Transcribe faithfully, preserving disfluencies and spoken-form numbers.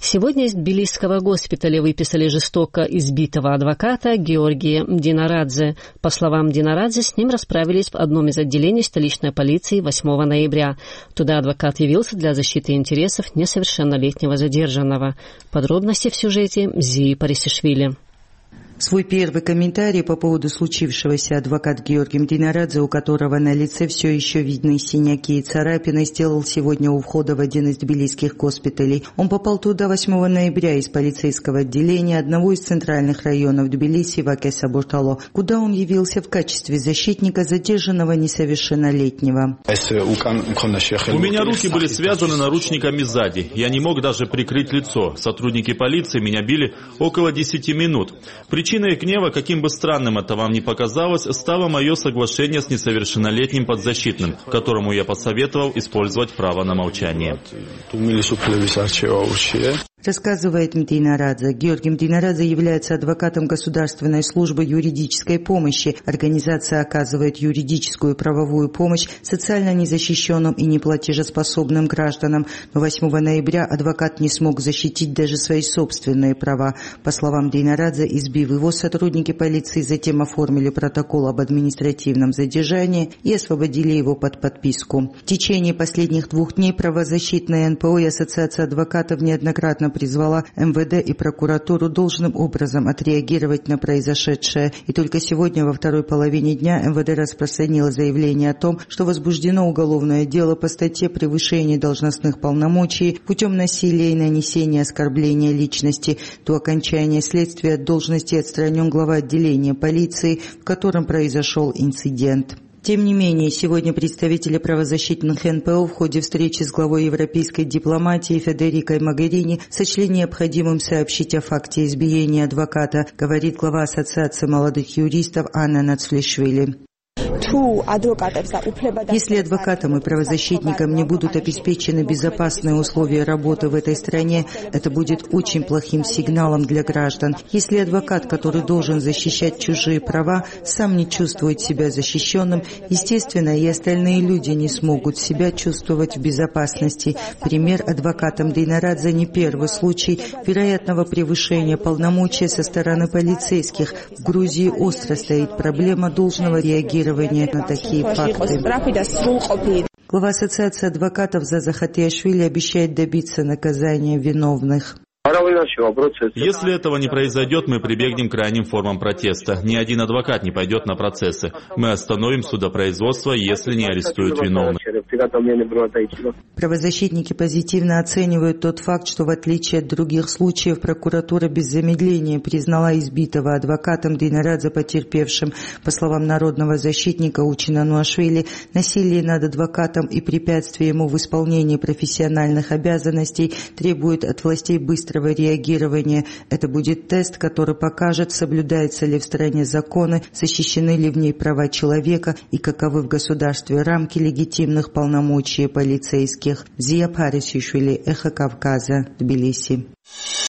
Сегодня из тбилисского госпиталя выписали жестоко избитого адвоката Георгия Динарадзе. По словам Динарадзе, с ним расправились в одном из отделений столичной полиции восьмого ноября. Туда адвокат явился для защиты интересов несовершеннолетнего задержанного. Подробности в сюжете Зии Парисишвили. Свой первый комментарий по поводу случившегося адвокат Георгий Динарадзе, у которого на лице все еще видны синяки и царапины, сделал сегодня у входа в один из тбилисских госпиталей. Он попал туда восьмого ноября из полицейского отделения одного из центральных районов Тбилиси, Вакеса Буртало, куда он явился в качестве защитника задержанного несовершеннолетнего. У меня руки были связаны наручниками сзади. Я не мог даже прикрыть лицо. Сотрудники полиции меня били около десяти минут. Причиной гнева, каким бы странным это вам ни показалось, стало мое соглашение с несовершеннолетним подзащитным, которому я посоветовал использовать право на молчание. Рассказывает Динарадзе. Георгий Динарадзе является адвокатом Государственной службы юридической помощи. Организация оказывает юридическую и правовую помощь социально незащищенным и неплатежеспособным гражданам. Но восьмого ноября адвокат не смог защитить даже свои собственные права. По словам Динарадзе, избив его, сотрудники полиции затем оформили протокол об административном задержании и освободили его под подписку. В течение последних двух дней правозащитная эн пэ о и Ассоциация адвокатов неоднократно призвала эм вэ дэ и прокуратуру должным образом отреагировать на произошедшее. И только сегодня во второй половине дня эм вэ дэ распространило заявление о том, что возбуждено уголовное дело по статье «Превышение должностных полномочий путем насилия и нанесения оскорбления личности». До окончания следствия от должности отстранен глава отделения полиции, в котором произошел инцидент. Тем не менее, сегодня представители правозащитных эн пэ о в ходе встречи с главой европейской дипломатии Федерикой Могерини сочли необходимым сообщить о факте избиения адвоката, говорит глава Ассоциации молодых юристов Анна Нацфлишвили. Если адвокатам и правозащитникам не будут обеспечены безопасные условия работы в этой стране, это будет очень плохим сигналом для граждан. Если адвокат, который должен защищать чужие права, сам не чувствует себя защищенным, естественно, и остальные люди не смогут себя чувствовать в безопасности. Пример адвокатам Динарадзе не первый случай вероятного превышения полномочий со стороны полицейских. В Грузии остро стоит проблема должного реагирования на такие факты. Глава Ассоциации адвокатов Заза Хатиашвили обещает добиться наказания виновных. Если этого не произойдет, мы прибегнем к крайним формам протеста. Ни один адвокат не пойдет на процессы. Мы остановим судопроизводство, если не арестуют виновных. Правозащитники позитивно оценивают тот факт, что в отличие от других случаев прокуратура без замедления признала избитого адвокатом Динарадзе потерпевшим. По словам народного защитника Учина Нуашвили, насилие над адвокатом и препятствие ему в исполнении профессиональных обязанностей требует от властей быстрого реагирования. Это будет тест, который покажет, соблюдаются ли в стране законы, защищены ли в ней права человека и каковы в государстве рамки легитимных полномочий полицейских. Зия Парисишвили, Эхо Кавказа, Тбилиси.